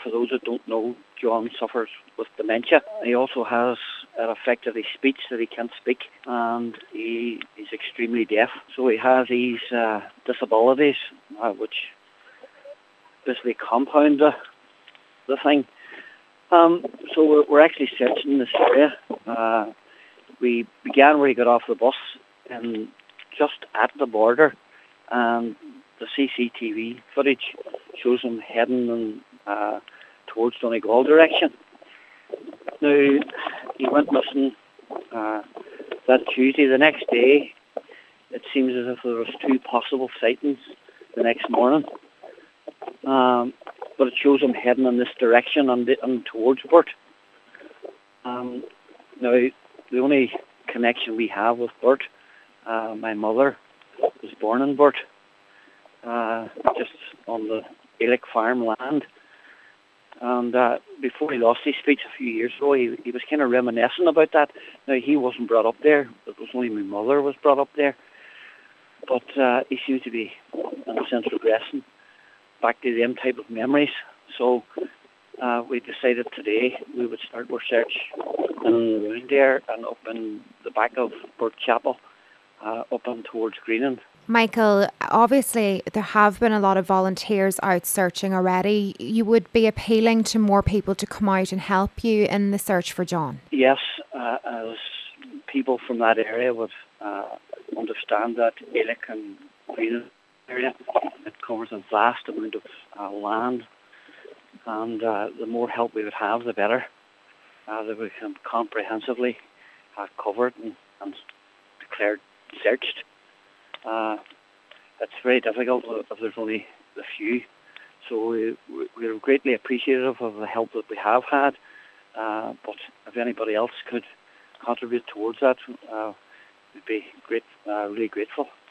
for those that don't know, John suffers with dementia. He also has an affected his speech that he can't speak, and he is extremely deaf. So he has these disabilities, which basically compound the thing. So we're actually searching this area. We began where he got off the bus, and just at the border, and the CCTV footage shows him heading towards Donegal direction. Now, he went missing that Tuesday. The next day, it seems as if there was 2 possible sightings the next morning. But it shows him heading in this direction and towards Burt. Now, the only connection we have with Burt, my mother was born in Burt, just on the Gaelic farmland. And before he lost his speech a few years ago, he was kind of reminiscing about that. Now, he wasn't brought up there. It was only my mother was brought up there. But he seems to be, in a sense, regressing back to them type of memories. So we decided today we would start our search in and around there and up in the back of Burt Chapel, up and towards Greenan. Michael, obviously there have been a lot of volunteers out searching already. You would be appealing to more people to come out and help you in the search for John? Yes, as people from that area would understand that Gaelic and Greenan area, it covers a vast amount of land, and the more help we would have, the better. That we can comprehensively covered and declared searched. It's very difficult if there's only a few. So we're greatly appreciative of the help that we have had. But if anybody else could contribute towards that, we'd be really grateful.